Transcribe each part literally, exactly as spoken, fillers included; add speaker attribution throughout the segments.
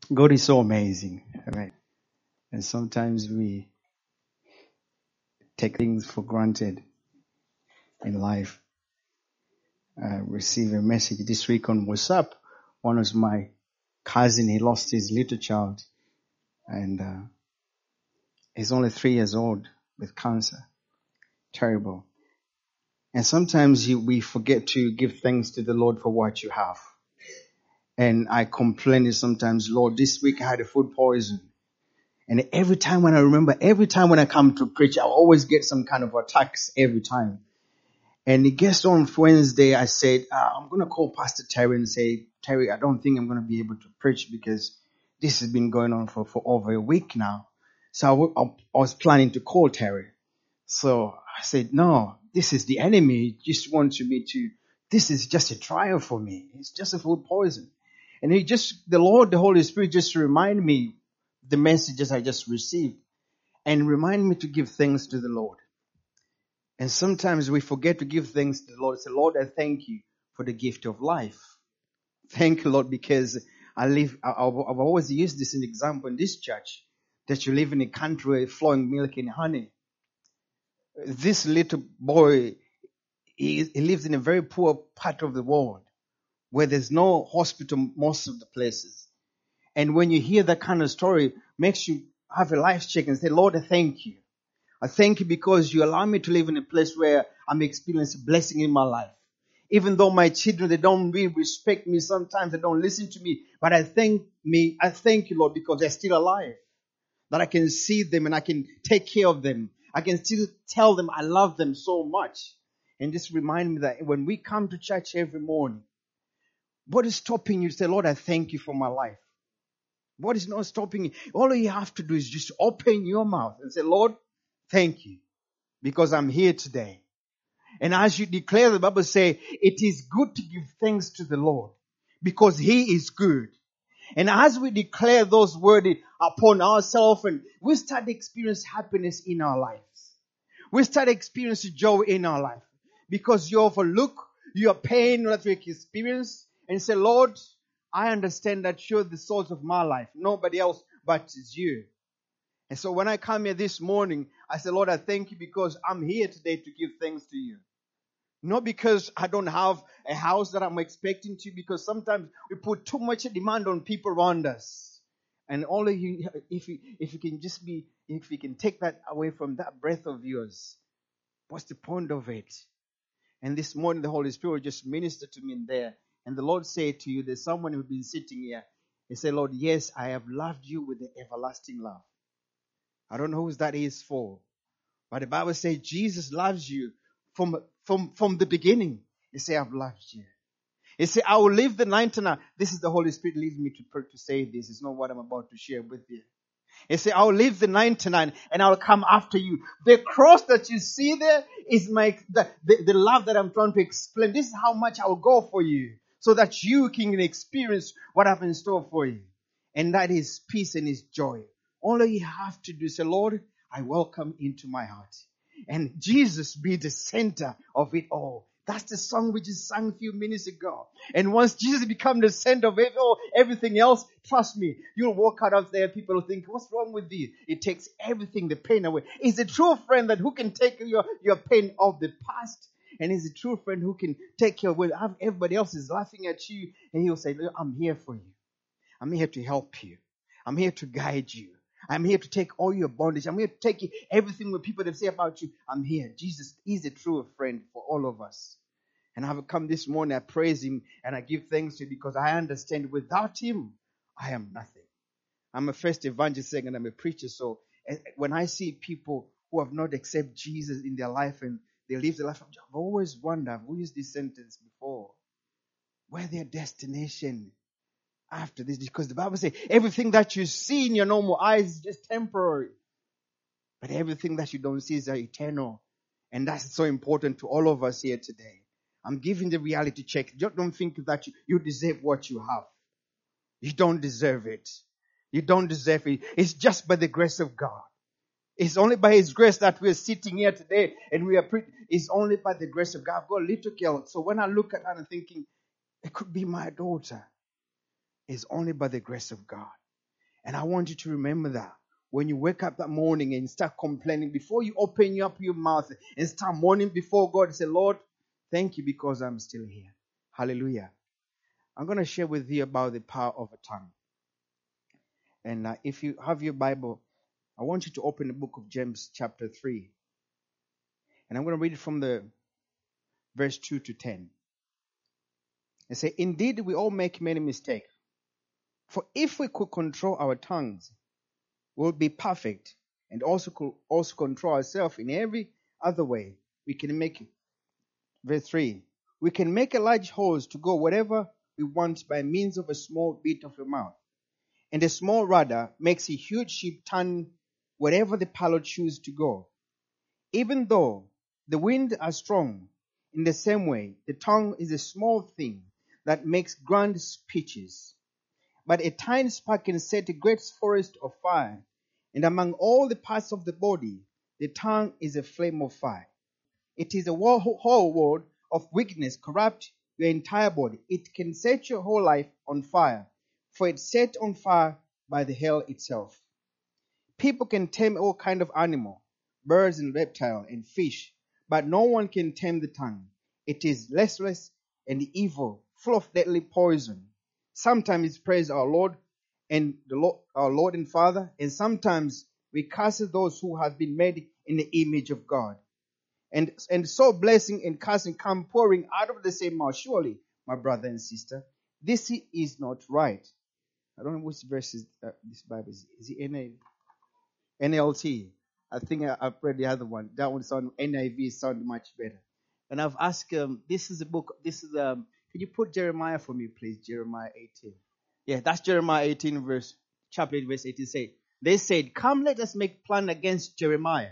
Speaker 1: God is so amazing, right? And sometimes we take things for granted in life. I received a message this week on WhatsApp. One of my cousin, he lost his little child, and uh, he's only three years old with cancer. Terrible. And sometimes you, we forget to give thanks to the Lord for what you have. And I complain sometimes, Lord, this week I had a food poison. And every time when I remember, every time when I come to preach, I always get some kind of attacks every time. And it gets on Wednesday, I said, uh, I'm going to call Pastor Terry and say, Terry, I don't think I'm going to be able to preach because this has been going on for, for over a week now. So I, w- I was planning to call Terry. So I said, no, this is the enemy. He just wants me to, this is just a trial for me. It's just a food poison. And he just, the Lord, the Holy Spirit just remind me the messages I just received and remind me to give thanks to the Lord. And sometimes we forget to give thanks to the Lord. Say, Lord, I thank you for the gift of life. Thank you, Lord, because I live, I, I've I've always used this as an example in this church, that you live in a country where flowing milk and honey. This little boy, he, he lives in a very poor part of the world where there's no hospital most of the places. And when you hear that kind of story, it makes you have a life check and say, Lord, I thank you. I thank you because you allow me to live in a place where I'm experiencing blessing in my life. Even though my children, they don't really respect me, sometimes they don't listen to me, but I thank me, I thank you, Lord, because they're still alive. That I can see them and I can take care of them. I can still tell them I love them so much. And just remind me that when we come to church every morning, what is stopping you to say, Lord, I thank you for my life? What is not stopping you? All you have to do is just open your mouth and say, Lord, thank you because I'm here today. And as you declare, the Bible says, it is good to give thanks to the Lord because He is good. And as we declare those words upon ourselves, and we start to experience happiness in our lives. We start to experience joy in our life because you overlook your pain that we experience and say, Lord, I understand that you're the source of my life. Nobody else but it's you. And so when I come here this morning, I say, Lord, I thank you because I'm here today to give thanks to you. Not because I don't have a house that I'm expecting to, because sometimes we put too much demand on people around us. And only you, if you, if you can just be, if you can take that away from that breath of yours, what's the point of it? And this morning the Holy Spirit just ministered to me in there. And the Lord said to you, there's someone who's been sitting here. He said, Lord, yes, I have loved you with the everlasting love. I don't know who that is for. But the Bible says Jesus loves you from, from, from the beginning. He said, I've loved you. He said, I will leave the ninety-nine. This is the Holy Spirit leads me to, to say this. It's not what I'm about to share with you. He said, I will leave the ninety-nine and I will come after you. The cross that you see there is my, the, the, the love that I'm trying to explain. This is how much I will go for you so that you can experience what I've in store for you. And that is peace and is joy. All you have to do is say, Lord, I welcome into my heart. And Jesus be the center of it all. That's the song we just sang a few minutes ago. And once Jesus becomes the center of it all, everything else, trust me, you'll walk out of there, people will think, what's wrong with you? It takes everything, the pain away. It's a true friend that who can take your, your pain of the past. And he's a true friend who can take care of when everybody else is laughing at you. And he'll say, I'm here for you. I'm here to help you. I'm here to guide you. I'm here to take all your bondage. I'm here to take everything what people have said about you. I'm here. Jesus is a true friend for all of us. And I've come this morning, I praise him and I give thanks to him because I understand without him, I am nothing. I'm a first evangelist and I'm a preacher. So when I see people who have not accepted Jesus in their life and they live their life, I've always wondered, I've used this sentence before, where their destination after this, because the Bible says everything that you see in your normal eyes is just temporary, but everything that you don't see is eternal. And that's so important to all of us here today. I'm giving the reality check. Just don't think that you, you deserve what you have. You don't deserve it. You don't deserve it. It's just by the grace of God. It's only by His grace that we're sitting here today and we are pre- it's only by the grace of God. I've got a little girl. So when I look at her and thinking, it could be my daughter. It's only by the grace of God. And I want you to remember that. When you wake up that morning and start complaining, before you open up your mouth and start mourning before God, say, Lord, thank you because I'm still here. Hallelujah. I'm going to share with you about the power of a tongue. And uh, if you have your Bible, I want you to open the book of James chapter three. And I'm going to read it from the verse two to ten. And say, indeed, we all make many mistakes. For if we could control our tongues, we would be perfect, and also could also control ourselves in every other way. We can make it. Verse three. We can make a large hose to go wherever we want by means of a small bit of a mouth. And a small rudder makes a huge ship turn wherever the pilot chooses to go. Even though the winds are strong, in the same way, the tongue is a small thing that makes grand speeches. But a tiny spark can set a great forest of fire. And among all the parts of the body, the tongue is a flame of fire. It is a whole world of weakness, corrupt your entire body. It can set your whole life on fire, for it's set on fire by the hell itself. People can tame all kind of animal, birds and reptile and fish, but no one can tame the tongue. It is restless and evil, full of deadly poison. Sometimes it praise our Lord and the Lord, our Lord and Father, and sometimes we curse those who have been made in the image of God. And, and so blessing and cursing come pouring out of the same mouth. Surely, my brother and sister, this is not right. I don't know which verse is uh, this Bible is. Is it N A? N L T? I think I, I've read the other one. That one sound N I V sound much better. And I've asked, um, this is a book. This is um. Can you put Jeremiah for me, please? Jeremiah eighteen. Yeah, that's Jeremiah eighteen, verse chapter eight, verse eighteen. Say they said, "Come, let us make plan against Jeremiah.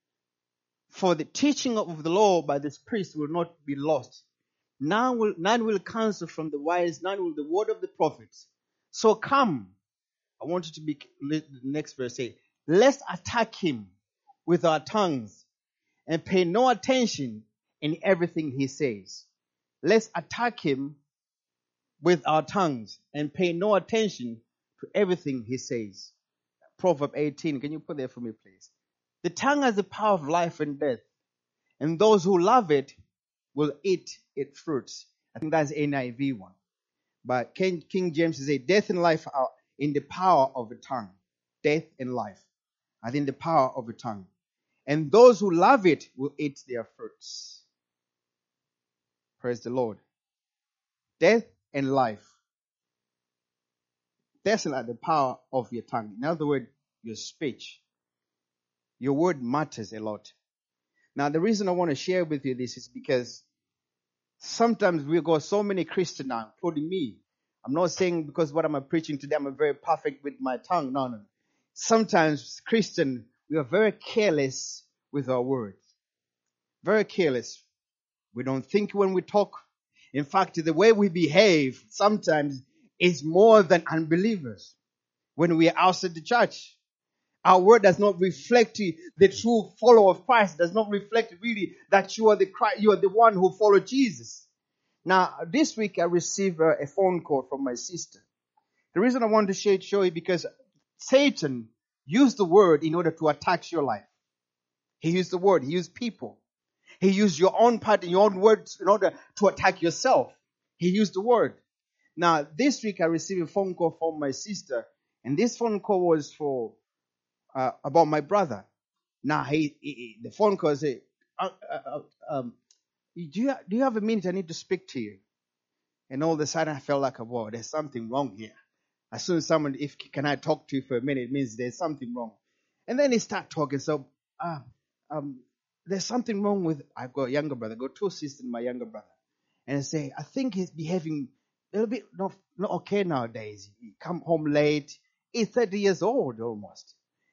Speaker 1: For the teaching of the law by this priest will not be lost. None will, none will counsel from the wise, none will the word of the prophets. So come." I want you to be, the next verse say, "Let's attack him with our tongues and pay no attention in everything he says." Let's attack him with our tongues and pay no attention to everything he says. Proverbs eighteen, can you put that for me, please? The tongue has the power of life and death, and those who love it will eat its fruits. I think that's N I V one. But King, King James says, death and life are in the power of the tongue. Death and life are in the power of the tongue. And those who love it will eat their fruits. Praise the Lord. Death and life. That's like the power of your tongue. In other words, your speech. Your word matters a lot. Now, the reason I want to share with you this is because sometimes we got so many Christians now, including me. I'm not saying because what I'm preaching today, I'm very perfect with my tongue. No, no. Sometimes Christian, we are very careless with our words. Very careless. We don't think when we talk. In fact, the way we behave sometimes is more than unbelievers. When we are outside the church, our word does not reflect the true follower of Christ. It does not reflect really that you are the Christ, you are the one who followed Jesus. Now, this week I received a, a phone call from my sister. The reason I want to share it, show you because Satan used the word in order to attack your life. He used the word. He used people. He used your own part and your own words in order to attack yourself. He used the word. Now, this week I received a phone call from my sister, and this phone call was for uh, about my brother. Now, he, he the phone call said, uh, uh, um, "Do you do you have a minute? I need to speak to you." And all of a sudden, I felt like, "Whoa, there's something wrong here." As soon as someone, if can I talk to you for a minute, it means there's something wrong. And then he start talking. So, uh, um, there's something wrong with. I've got a younger brother. I've got two sisters, and my younger brother. And I say, I think he's behaving a little bit not not okay nowadays. He come home late. He's thirty years old almost.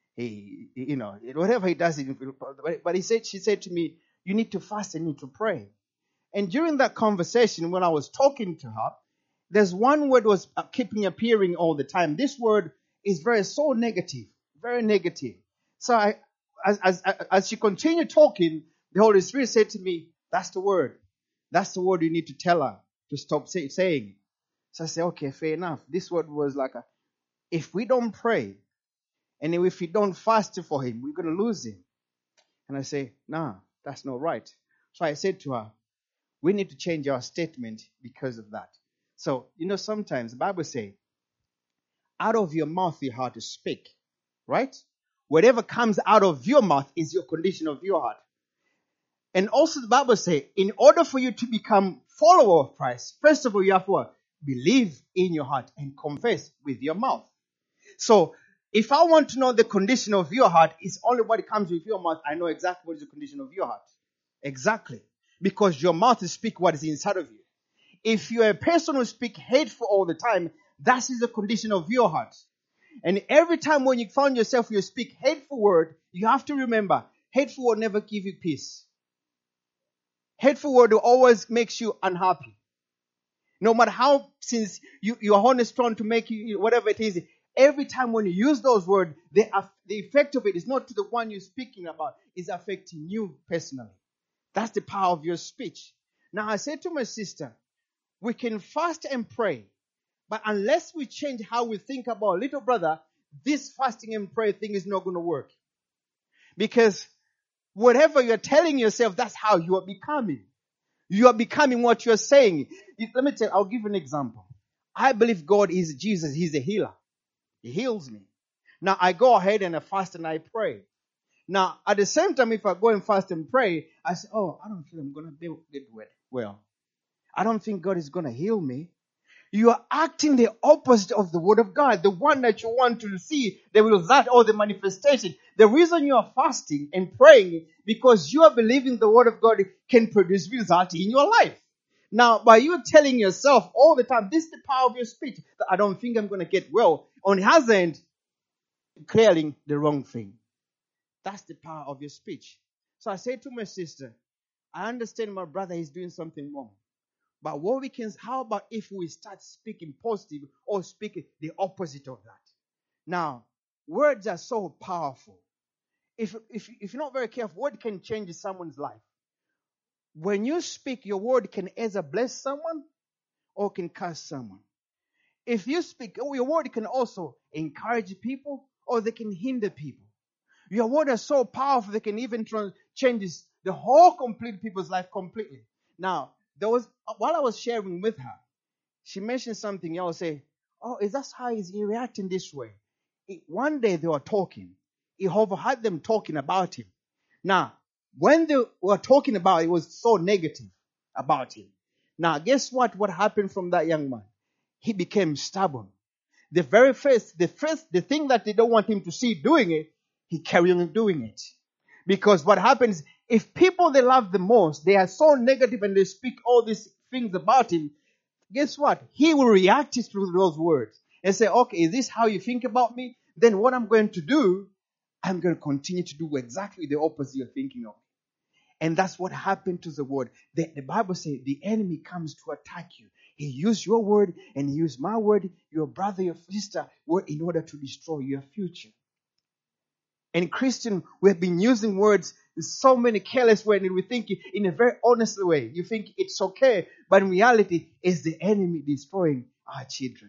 Speaker 1: He, you know, whatever he does, but he said, she said to me, "You need to fast and you need to pray." And during that conversation, when I was talking to her, there's one word was keeping appearing all the time. This word is very so negative, very negative. So I, as, as, as she continued talking, the Holy Spirit said to me, "That's the word. That's the word you need to tell her to stop say, saying." So I said, "Okay, fair enough." This word was like a, if we don't pray, and if we don't fast for him, we're going to lose him. And I say, nah, that's not right. So I said to her, we need to change our statement because of that. So, you know, sometimes the Bible says, out of your mouth you have to speak, right? Whatever comes out of your mouth is your condition of your heart. And also the Bible says, in order for you to become follower of Christ, first of all, you have to believe in your heart and confess with your mouth. So, if I want to know the condition of your heart, it's only what comes with your mouth. I know exactly what is the condition of your heart. Exactly. Because your mouth speaks what is inside of you. If you're a person who speaks hateful all the time, that is the condition of your heart. And every time when you find yourself, you speak hateful word, you have to remember, hateful word never give you peace. Hateful word will always makes you unhappy. No matter how, since you, your heart is trying to make you, whatever it is, every time when you use those words, the, the effect of it is not to the one you're speaking about, it's affecting you personally. That's the power of your speech. Now, I said to my sister, we can fast and pray, but unless we change how we think about little brother, this fasting and prayer thing is not going to work. Because whatever you're telling yourself, that's how you are becoming. You are becoming what you're saying. Let me tell you, I'll give you an example. I believe God is Jesus. He's a healer. He heals me. Now, I go ahead and I fast and I pray. Now, at the same time, if I go and fast and pray, I say, oh, I don't feel I'm going to get well. I don't think God is going to heal me. You are acting the opposite of the word of God, the one that you want to see, the result or the manifestation. The reason you are fasting and praying, because you are believing the word of God can produce result in your life. Now, by you telling yourself all the time, this is the power of your speech, that I don't think I'm going to get well. On the other end, clearing the wrong thing. That's the power of your speech. So I say to my sister, I understand my brother is doing something wrong. But what we can, how about if we start speaking positive or speaking the opposite of that? Now, words are so powerful. If, if, if you're not very careful, word can change someone's life. When you speak, your word can either bless someone or can curse someone. If you speak, your word can also encourage people or they can hinder people. Your word is so powerful, they can even change the whole complete people's life completely. Now, there was, while I was sharing with her, she mentioned something else. Say, oh, is that how he's reacting this way? It, one day they were talking. He overheard them talking about him. Now, when they were talking about it, it was so negative about him. Now, guess what? What happened from that young man? He became stubborn. The very first, the first, the thing that they don't want him to see doing it, he carried on doing it. Because what happens, if people they love the most, they are so negative and they speak all these things about him, guess what? He will react to those words and say, okay, is this how you think about me? Then what I'm going to do, I'm going to continue to do exactly the opposite you're thinking of. And that's what happened to the word. The, the Bible says the enemy comes to attack you. He used your word and he used my word, your brother, your sister, word in order to destroy your future. And Christian, we have been using words in so many careless ways, and we think in a very honest way. You think it's okay, but in reality, it's the enemy destroying our children.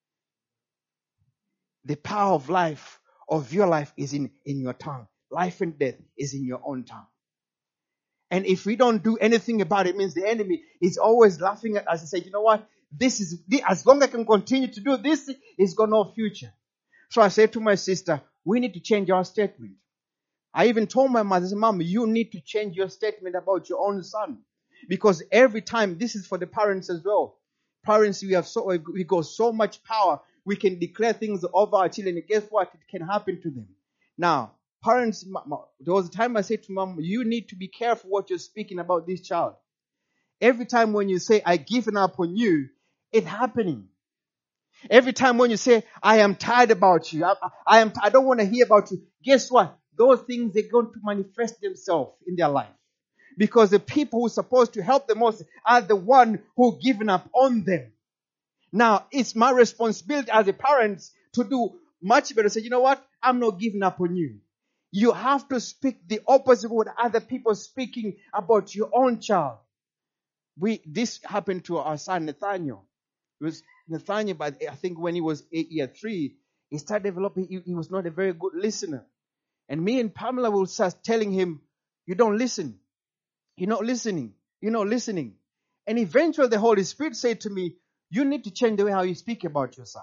Speaker 1: The power of life, of your life, is in, in your tongue. Life and death is in your own tongue. And if we don't do anything about it, it means the enemy is always laughing at us and saying, you know what? This is, as long as I can continue to do this, it's got no future. So I said to my sister, we need to change our statement. I even told my mother, Mom, you need to change your statement about your own son. Because every time, this is for the parents as well. Parents, we have so, we got so much power. We can declare things over our children. And guess what? It can happen to them. Now, parents, there was a time I said to Mom, you need to be careful what you're speaking about this child. Every time when you say, I've given up on you, it's happening. Every time when you say, I am tired about you, I, I am, I don't want to hear about you, guess what? Those things, they're going to manifest themselves in their life. Because the people who are supposed to help the most are the one who given up on them. Now, it's my responsibility as a parent to do much better. Say, you know what? I'm not giving up on you. You have to speak the opposite of what other people are speaking about your own child. We, this happened to our son Nathaniel. It was Nathaniel, but I think when he was eight year three, he started developing, he, he was not a very good listener. And me and Pamela will start telling him, you don't listen. You're not listening. You're not listening. And eventually the Holy Spirit said to me, you need to change the way how you speak about your son.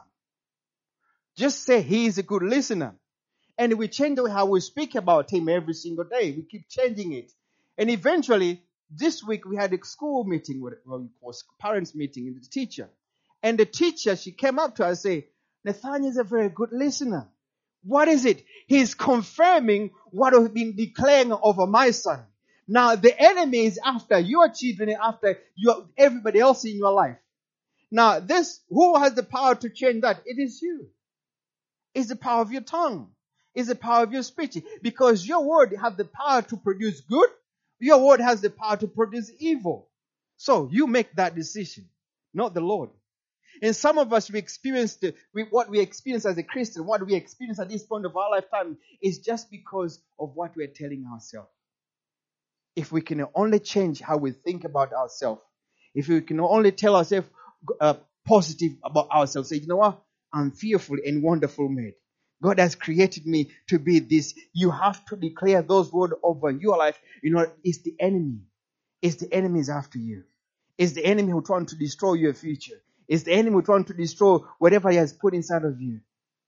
Speaker 1: Just say he is a good listener. And we change the way how we speak about him every single day. We keep changing it. And eventually, this week we had a school meeting, what we call parents meeting, with the teacher. And the teacher, she came up to us and said, Nathaniel is a very good listener. What is it? He's confirming what I've been declaring over my son. Now, the enemy is after your children and after your, everybody else in your life. Now, this, who has the power to change that? It is you. It's the power of your tongue. It's the power of your speech. Because your word has the power to produce good. Your word has the power to produce evil. So, you make that decision, not the Lord. And some of us, we experience the, we, what we experience as a Christian, what we experience at this point of our lifetime is just because of what we're telling ourselves. If we can only change how we think about ourselves, if we can only tell ourselves uh, positive about ourselves, say, you know what? I'm fearfully and wonderful made. God has created me to be this. You have to declare those words over your life. You know, it's the enemy. It's the enemy is after you. It's the enemy who trying to destroy your future. It's the enemy who trying to destroy whatever he has put inside of you.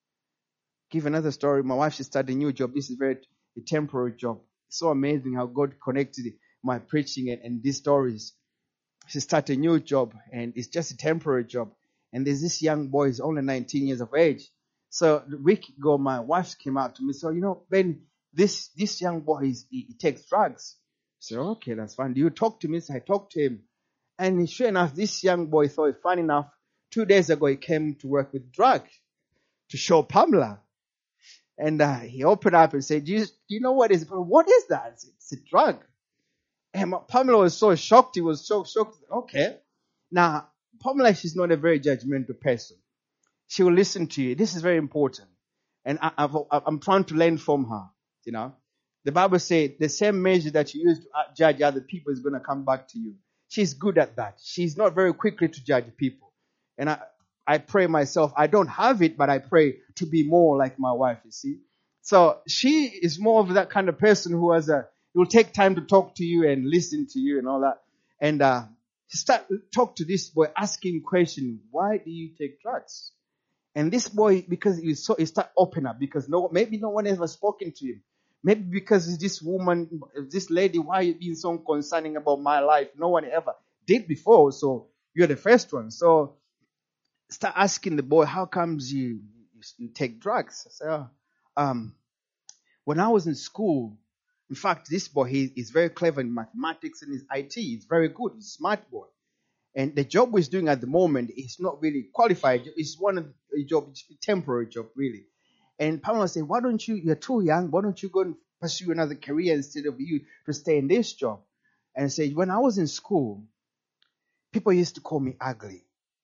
Speaker 1: Give another story. My wife, she started a new job. This is very a temporary job. It's so amazing how God connected my preaching and, and these stories. She started a new job, and it's just a temporary job. And there's this young boy, he's only nineteen years of age. So a week ago, my wife came out to me. So, you know, Ben, this, this young boy, is, he, he takes drugs. So, okay, that's fine. Do you talk to me? So I talked to him. And sure enough, this young boy thought it fun enough. Two days ago, he came to work with drugs to show Pamela. And uh, he opened up and said, do you, do you know what is it? What is that? It's, it's a drug. And Pamela was so shocked. He was so shocked. Okay. Now, Pamela, she's not a very judgmental person. She will listen to you. This is very important. And I, I've, I'm trying to learn from her. You know, the Bible says the same measure that you use to judge other people is going to come back to you. She's good at that. She's not very quickly to judge people. And I, I pray myself, I don't have it, but I pray to be more like my wife, you see. So she is more of that kind of person who has a, will take time to talk to you and listen to you and all that. And uh, start talk to this boy, ask him question, why do you take drugs? And this boy, because he so he start open up, because no, maybe no one ever spoken to him. Maybe because this woman, this lady, why are you being so concerning about my life? No one ever did before, so you're the first one. So start asking the boy, how comes you, you take drugs? I say, oh, um, when I was in school, in fact, this boy, he is very clever in mathematics and his I T. He's very good. He's a smart boy. And the job he's doing at the moment is not really qualified. It's one of the job, it's a temporary job, really. And Pamela said, why don't you, you're too young, why don't you go and pursue another career instead of you to stay in this job? And I said, when I was in school, people used to call me ugly.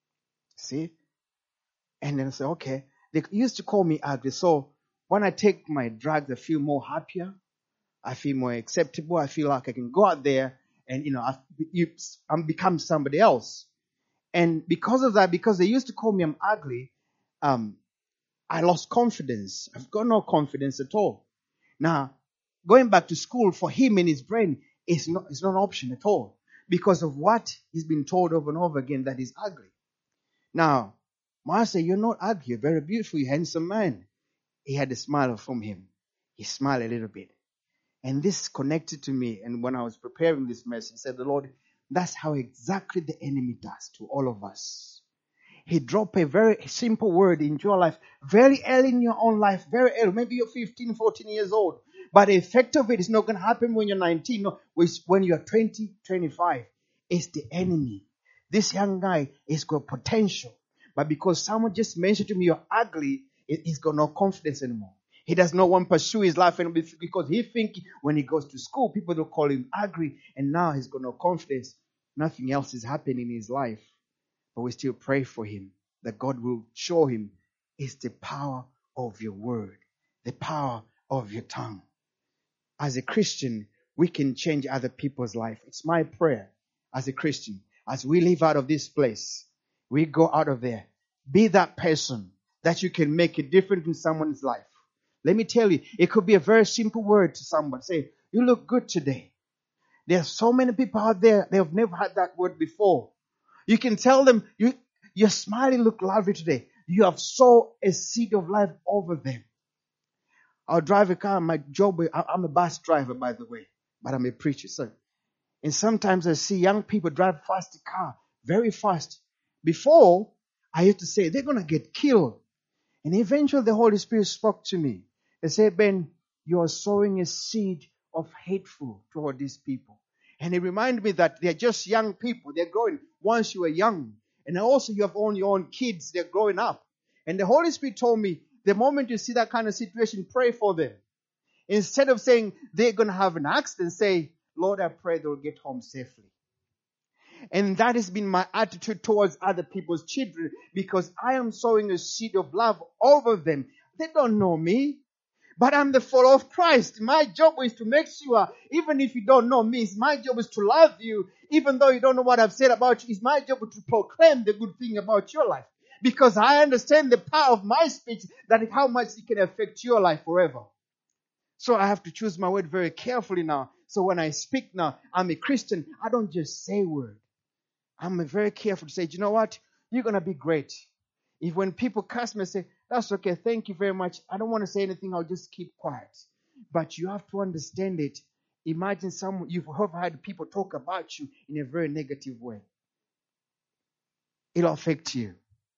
Speaker 1: See? And then I said, okay. They used to call me ugly. So when I take my drugs, I feel more happier. I feel more acceptable. I feel like I can go out there and, you know, I've, you, I'm become somebody else. And because of that, because they used to call me I'm ugly, um, I lost confidence. I've got no confidence at all. Now, going back to school for him in his brain is not, is not an option at all because of what he's been told over and over again that he's ugly. Now, Ma said, you're not ugly. You're very beautiful. You're a handsome man. He had a smile from him. He smiled a little bit. And this connected to me. And when I was preparing this message, I said, the Lord, that's how exactly the enemy does to all of us. He dropped a very simple word into your life very early in your own life, very early. Maybe you're fifteen, fourteen years old. But the effect of it is not going to happen when you're nineteen. No, when you're twenty, twenty-five. It's the enemy. This young guy has got potential. But because someone just mentioned to me you're ugly, he's got no confidence anymore. He does not want to pursue his life anymore because he thinks when he goes to school, people will call him ugly. And now he's got no confidence. Nothing else is happening in his life. But we still pray for him that God will show him it's the power of your word, the power of your tongue. As a Christian, we can change other people's life. It's my prayer as a Christian, as we live out of this place, we go out of there, be that person that you can make a difference in someone's life. Let me tell you, it could be a very simple word to someone. Say, you look good today. There are so many people out there, they have never had that word before. You can tell them, you, your smiling look lovely today. You have sown a seed of life over them. I'll drive a car. My job, I'm a bus driver, by the way, but I'm a preacher. So, and sometimes I see young people drive fast a car, very fast. Before, I used to say, they're going to get killed. And eventually the Holy Spirit spoke to me. He said, Ben, you are sowing a seed of hateful toward these people. And it reminded me that they're just young people. They're growing once you were young. And also you have own your own kids. They're growing up. And the Holy Spirit told me, the moment you see that kind of situation, pray for them. Instead of saying they're going to have an accident, say, Lord, I pray they'll get home safely. And that has been my attitude towards other people's children, because I am sowing a seed of love over them. They don't know me, but I'm the follower of Christ. My job is to make sure, even if you don't know me, it's my job is to love you. Even though you don't know what I've said about you, it's my job to proclaim the good thing about your life. Because I understand the power of my speech, that how much it can affect your life forever. So I have to choose my word very carefully now. So when I speak now, I'm a Christian. I don't just say words. I'm very careful to say, you know what? You're going to be great. If when people curse me, I say, that's okay. Thank you very much. I don't want to say anything. I'll just keep quiet. But you have to understand it. Imagine someone, you've had people talk about you in a very negative way. It'll affect you.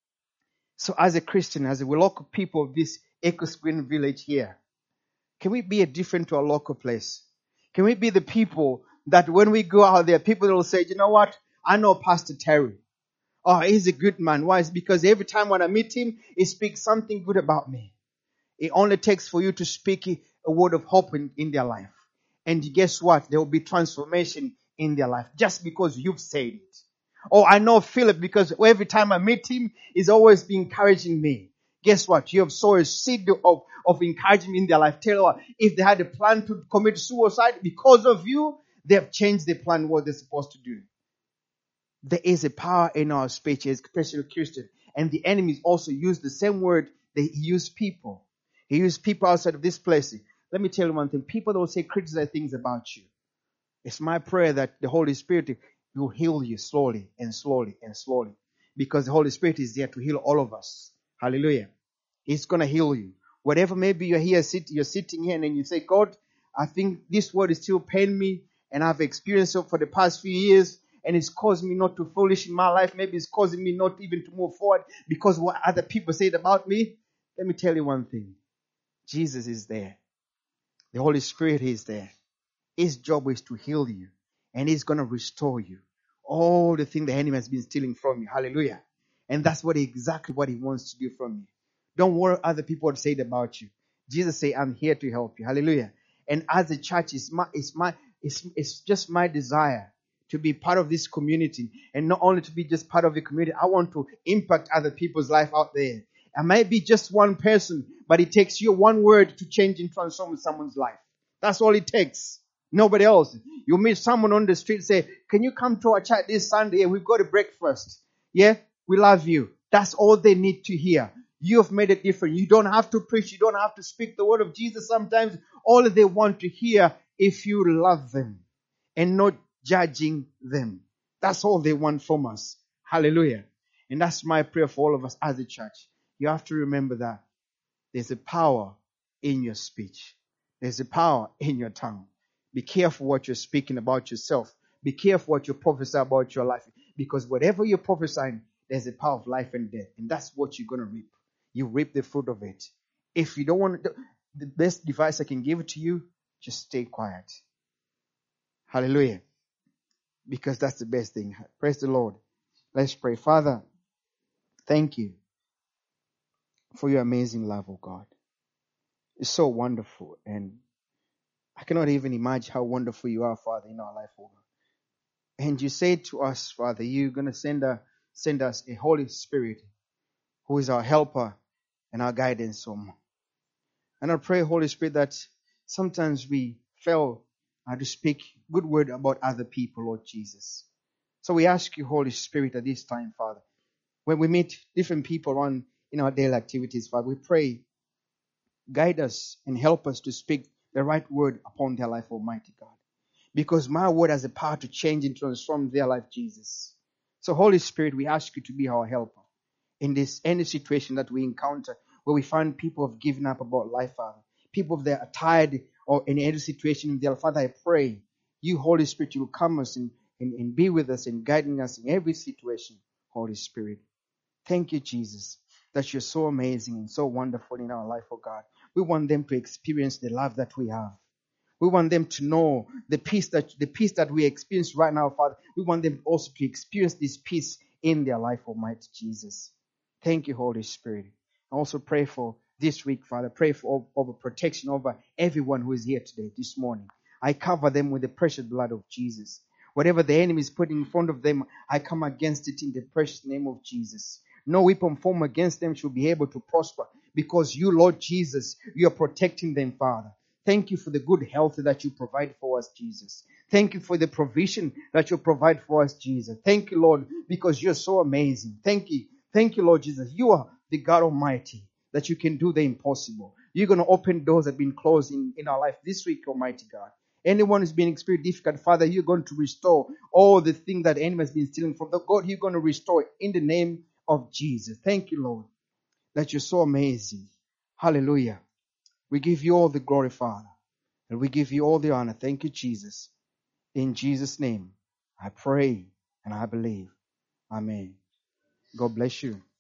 Speaker 1: So as a Christian, as a local people of this Echo Spring village here, can we be a different to our local place? Can we be the people that when we go out there, people will say, you know what? I know Pastor Terry. Oh, he's a good man. Why? It's because every time when I meet him, he speaks something good about me. It only takes for you to speak a word of hope in, in their life. And guess what? There will be transformation in their life just because you've said it. Oh, I know Philip because every time I meet him, he's always been encouraging me. Guess what? You have sown a seed of, of encouragement in their life. Tell you what, if they had a plan to commit suicide because of you, they have changed the plan, what they're supposed to do. There is a power in our speech, especially Christian. And the enemies also use the same word. They use people. He used people outside of this place. Let me tell you one thing. People that will say criticize things about you. It's my prayer that the Holy Spirit will heal you slowly and slowly and slowly. Because the Holy Spirit is there to heal all of us. Hallelujah. He's going to heal you. Whatever maybe you're here, sit, you're sitting here and you say, God, I think this word is still paining me. And I've experienced it for the past few years. And it's caused me not to flourish in my life. Maybe it's causing me not even to move forward because what other people said about me. Let me tell you one thing. Jesus is there. The Holy Spirit is there. His job is to heal you. And He's going to restore you. All the things the enemy has been stealing from you. Hallelujah. And that's what exactly what He wants to do from you. Don't worry what other people said about you. Jesus said, I'm here to help you. Hallelujah. And as a church, it's my, it's my, it's, it's just my desire to be part of this community, and not only to be just part of the community. I want to impact other people's life out there. I might be just one person, but it takes you one word to change and transform someone's life. That's all it takes. Nobody else. You meet someone on the street, say, can you come to our church this Sunday? Yeah, we've got a breakfast. Yeah, we love you. That's all they need to hear. You have made it different. You don't have to preach. You don't have to speak the word of Jesus sometimes. All they want to hear, if you love them and not judging them. That's all they want from us. Hallelujah. And that's my prayer for all of us as a church. You have to remember that there's a power in your speech. There's a power in your tongue. Be careful what you're speaking about yourself. Be careful what you prophesy about your life. Because whatever you're prophesying, there's a power of life and death. And that's what you're going to reap. You reap the fruit of it. If you don't want to, the best advice I can give to you, just stay quiet. Hallelujah. Because that's the best thing. Praise the Lord. Let's pray. Father, thank you for your amazing love, oh God. It's so wonderful. And I cannot even imagine how wonderful you are, Father, in our life, oh God. And you say to us, Father, you're going to send, a, send us a Holy Spirit who is our helper and our guidance. Oh. And I pray, Holy Spirit, that sometimes we fail uh, to speak good word about other people, Lord Jesus. So we ask you, Holy Spirit, at this time, Father, when we meet different people around in our daily activities, Father. We pray, guide us and help us to speak the right word upon their life, Almighty God. Because my word has the power to change and transform their life, Jesus. So Holy Spirit, we ask you to be our helper in this any situation that we encounter where we find people have given up about life, Father. People that are tired or in any situation in their life. Father, I pray you, Holy Spirit, you will come us and, and, and be with us and guiding us in every situation, Holy Spirit. Thank you, Jesus, that you're so amazing and so wonderful in our life, oh God. We want them to experience the love that we have. We want them to know the peace that the peace that we experience right now, Father. We want them also to experience this peace in their life, Almighty Jesus. Thank you, Holy Spirit. I also pray for this week, Father. Pray for over protection over everyone who is here today, this morning. I cover them with the precious blood of Jesus. Whatever the enemy is putting in front of them, I come against it in the precious name of Jesus. No weapon formed against them should be able to prosper because you, Lord Jesus, you are protecting them, Father. Thank you for the good health that you provide for us, Jesus. Thank you for the provision that you provide for us, Jesus. Thank you, Lord, because you're so amazing. Thank you. Thank you, Lord Jesus. You are the God Almighty, that you can do the impossible. You're going to open doors that have been closed in, in our life this week, Almighty God. Anyone who's been experiencing difficult, Father, you're going to restore all the things that the enemy has been stealing from the God. You're going to restore in the name of Jesus. Thank you, Lord, that you're so amazing. Hallelujah. We give you all the glory, Father, and we give you all the honor. Thank you, Jesus. In Jesus' name, I pray and I believe. Amen. God bless you.